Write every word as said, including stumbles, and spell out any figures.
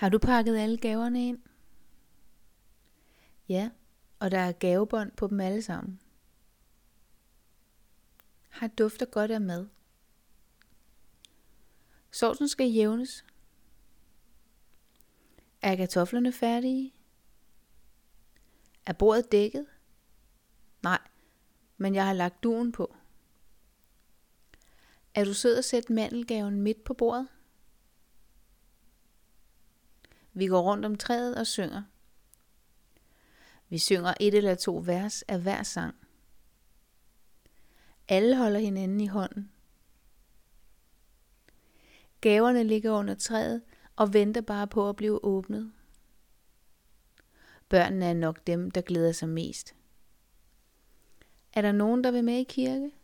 Har du pakket alle gaverne ind? Ja, og der er gavebånd på dem alle sammen. Har dufter godt af mad. Sovsen skal jævnes. Er kartoflerne færdige? Er bordet dækket? Nej, men jeg har lagt dugen på. Er du sød at sætte mandelgaven midt på bordet? Vi går rundt om træet og synger. Vi synger et eller to vers af hver sang. Alle holder hinanden i hånden. Gaverne ligger under træet og venter bare på at blive åbnet. Børnene er nok dem, der glæder sig mest. Er der nogen, der vil med i kirke?